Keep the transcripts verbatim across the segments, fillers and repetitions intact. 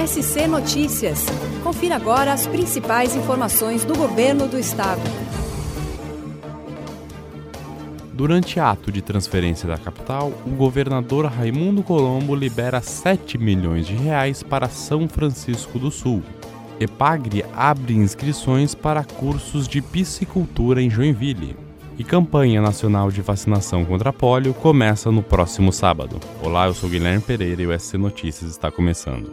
S C Notícias. Confira agora as principais informações do Governo do Estado. Durante ato de transferência da capital, o governador Raimundo Colombo libera sete milhões de reais para São Francisco do Sul. EPAGRE abre inscrições para cursos de piscicultura em Joinville. E campanha nacional de vacinação contra pólio começa no próximo sábado. Olá, eu sou Guilherme Pereira e o S C Notícias está começando.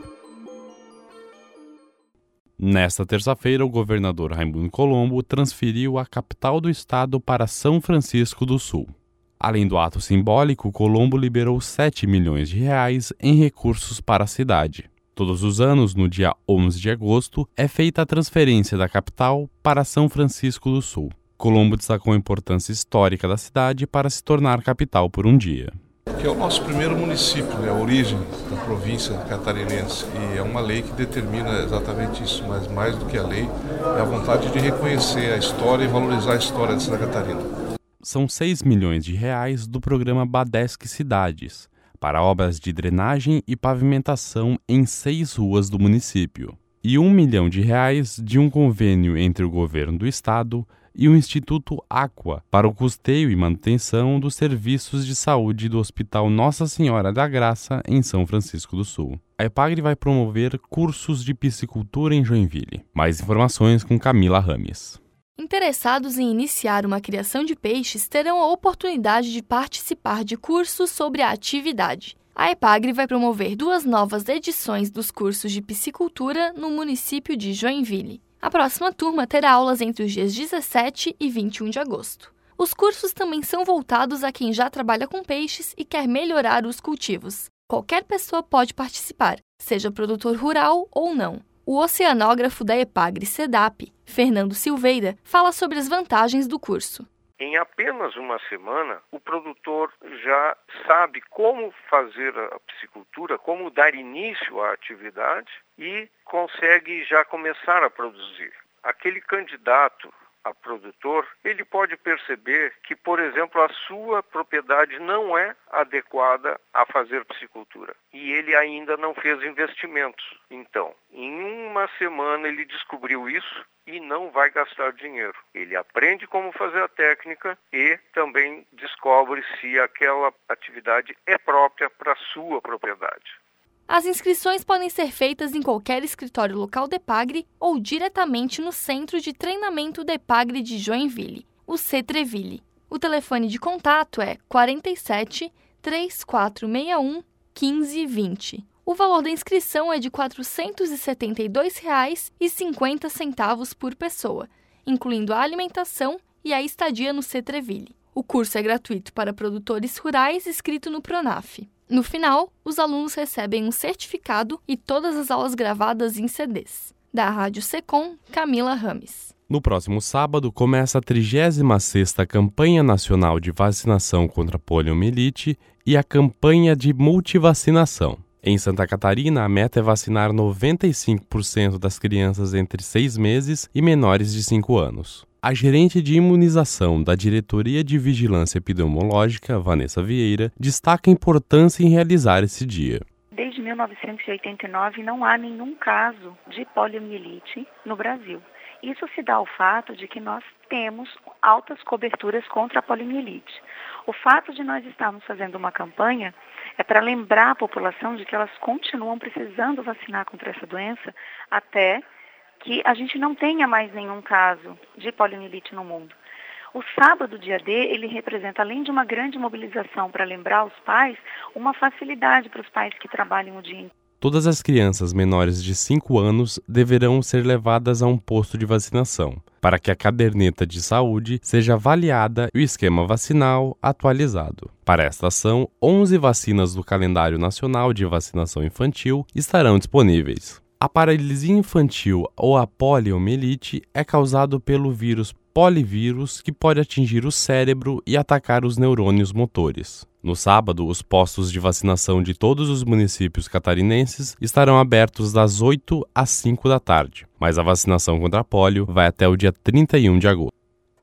Nesta terça-feira, o governador Raimundo Colombo transferiu a capital do estado para São Francisco do Sul. Além do ato simbólico, Colombo liberou sete milhões de reais em recursos para a cidade. Todos os anos, no dia onze de agosto, é feita a transferência da capital para São Francisco do Sul. Colombo destacou a importância histórica da cidade para se tornar capital por um dia. Que é o nosso primeiro município, né, a origem da província catarinense, e é uma lei que determina exatamente isso, mas mais do que a lei, é a vontade de reconhecer a história e valorizar a história de Santa Catarina. São seis milhões de reais do programa Badesc Cidades, para obras de drenagem e pavimentação em seis ruas do município, e um milhão de reais de um convênio entre o governo do estado e o Instituto Aqua para o custeio e manutenção dos serviços de saúde do Hospital Nossa Senhora da Graça, em São Francisco do Sul. A EPAGRE vai promover cursos de piscicultura em Joinville. Mais informações com Camila Rames. Interessados em iniciar uma criação de peixes terão a oportunidade de participar de cursos sobre a atividade. A EPAGRE vai promover duas novas edições dos cursos de piscicultura no município de Joinville. A próxima turma terá aulas entre os dias dezessete e vinte e um de agosto. Os cursos também são voltados a quem já trabalha com peixes e quer melhorar os cultivos. Qualquer pessoa pode participar, seja produtor rural ou não. O oceanógrafo da EPAGRE SEDAP, Fernando Silveira, fala sobre as vantagens do curso. Em apenas uma semana, o produtor já sabe como fazer a piscicultura, como dar início à atividade e consegue já começar a produzir. Aquele candidato a produtor, ele pode perceber que, por exemplo, a sua propriedade não é adequada a fazer piscicultura e ele ainda não fez investimentos. Então, em uma semana ele descobriu isso e não vai gastar dinheiro. Ele aprende como fazer a técnica e também descobre se aquela atividade é própria para a sua propriedade. As inscrições podem ser feitas em qualquer escritório local da EPAGRE ou diretamente no Centro de Treinamento da EPAGRE de Joinville, o CETREVille. O telefone de contato é quarenta e sete, três quatro seis um, quinze vinte. O valor da inscrição é de quatrocentos e setenta e dois reais e cinquenta centavos por pessoa, incluindo a alimentação e a estadia no CETREVille. O curso é gratuito para produtores rurais inscrito no Pronaf. No final, os alunos recebem um certificado e todas as aulas gravadas em C Ds. Da Rádio Secom, Camila Rames. No próximo sábado, começa a trigésima sexta Campanha Nacional de Vacinação contra Poliomielite e a Campanha de Multivacinação. Em Santa Catarina, a meta é vacinar noventa e cinco por cento das crianças entre seis meses e menores de cinco anos. A gerente de imunização da Diretoria de Vigilância Epidemiológica, Vanessa Vieira, destaca a importância em realizar esse dia. Desde mil novecentos e oitenta e nove não há nenhum caso de poliomielite no Brasil. Isso se dá ao fato de que nós temos altas coberturas contra a poliomielite. O fato de nós estarmos fazendo uma campanha é para lembrar a população de que elas continuam precisando vacinar contra essa doença até que a gente não tenha mais nenhum caso de poliomielite no mundo. O sábado, dia D, ele representa, além de uma grande mobilização para lembrar os pais, uma facilidade para os pais que trabalham o dia inteiro. Todas as crianças menores de cinco anos deverão ser levadas a um posto de vacinação, para que a caderneta de saúde seja avaliada e o esquema vacinal atualizado. Para esta ação, onze vacinas do calendário nacional de vacinação infantil estarão disponíveis. A paralisia infantil ou a poliomielite é causado pelo vírus polivírus que pode atingir o cérebro e atacar os neurônios motores. No sábado, os postos de vacinação de todos os municípios catarinenses estarão abertos das oito às cinco da tarde, mas a vacinação contra a polio vai até o dia trinta e um de agosto.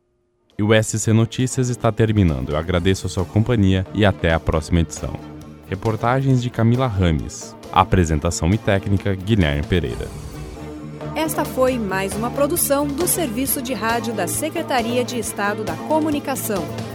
E o S C Notícias está terminando. Eu agradeço a sua companhia e até a próxima edição. Reportagens de Camila Rames. Apresentação e técnica, Guilherme Pereira. Esta foi mais uma produção do Serviço de Rádio da Secretaria de Estado da Comunicação.